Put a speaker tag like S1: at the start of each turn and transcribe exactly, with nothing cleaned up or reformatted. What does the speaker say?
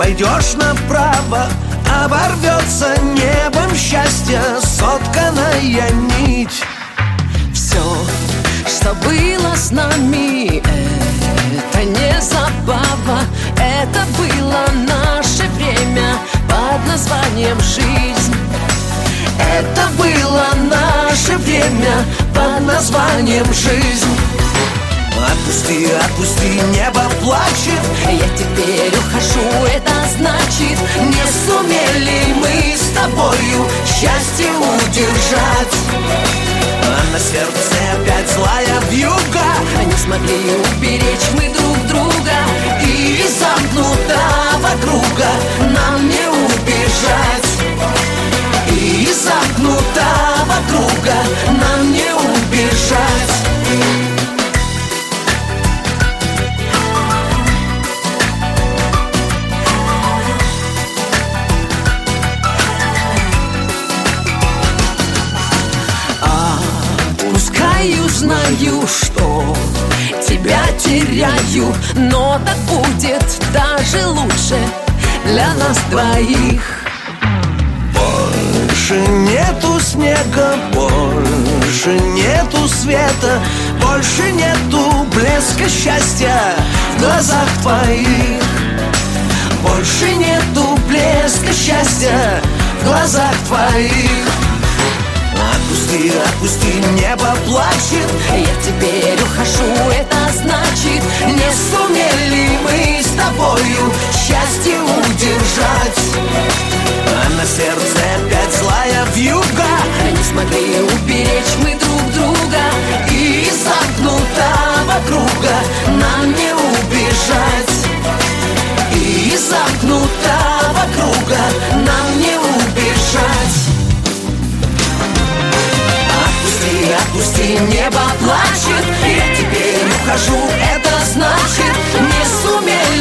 S1: пойдешь направо, оборвется небом счастья сотканная нить.
S2: Все, что было с нами, это не забава, это было наше время под названием жизнь.
S1: Это было наше время под названием жизнь. Отпусти, отпусти, небо плачет.
S2: Я теперь ухожу, это значит,
S1: не сумели мы с тобою счастье удержать. А на сердце опять злая вьюга.
S2: Не смогли уберечь мы друг друга,
S1: и из замкнутого круга нам не убежать. И из замкнутого круга нам не убежать.
S2: Пускай узнаю, что тебя теряю, но так будет даже лучше для нас двоих.
S1: Больше нету снега, больше нету света, больше нету блеска счастья в глазах твоих. Больше нету блеска счастья в глазах твоих. Отпусти, отпусти, небо плачет.
S2: Я теперь ухожу, это значит,
S1: не сумели мы с тобою счастье удержать. А на сердце опять злая вьюга.
S2: Не смогли уберечь мы друг друга,
S1: и из замкнутого круга нам не убежать. И из замкнутого круга нам не убежать. Отпусти, отпусти, небо плачет. Я теперь ухожу, это значит, не сумели